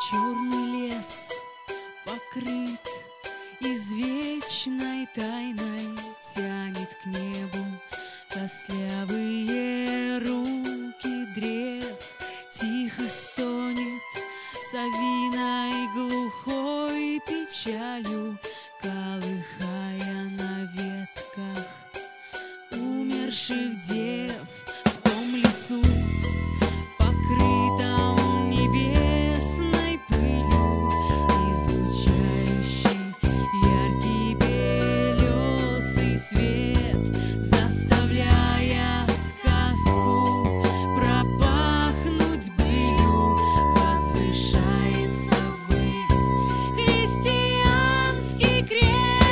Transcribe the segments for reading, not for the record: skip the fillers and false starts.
Черный лес покрыт извечной тайной, тянет к небу костлявые руки древ. Тихо стонет совиной глухой печалью, колыхая на ветках умерших дев. В том лесу, покрытом небесной пылью, излучающий яркий белесый свет, заставляя сказку пропахнуть былью, возвышается ввысь христианский крест.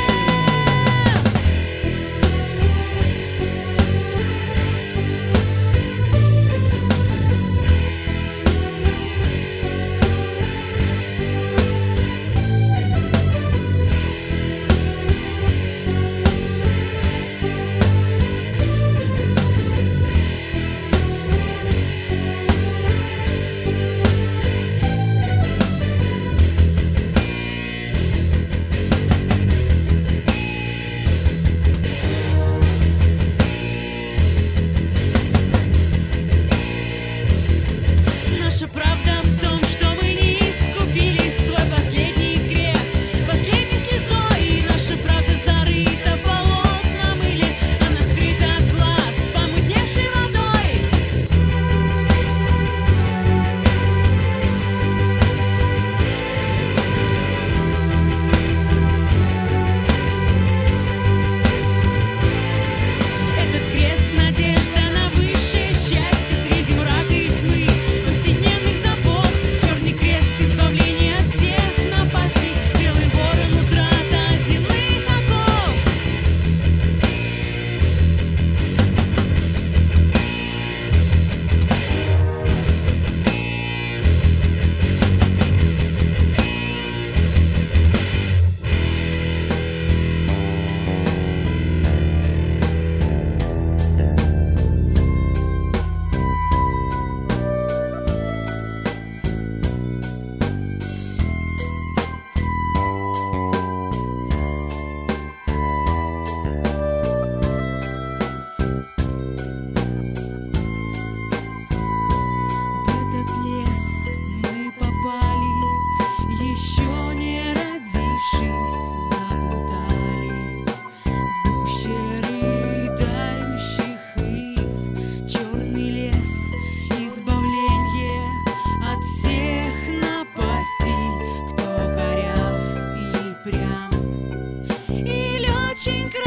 Наша правда в том, что мы не искупили свой последний грех, последней слезой. И наша правда зарыта в болотном иле, она скрыта от глаз помутневшей водой. Этот крест — надежда на высшее счастье среди мрака и тьмы повседневных забот. Черный крест — избавление от всех напастей, белый ворон — утрата земных оков. В этот лес мы попали, еще не родившись, заплутали в гуще рыдающих ив. Черный лес — избавление от всех напастей, кто коряв или прям, или очень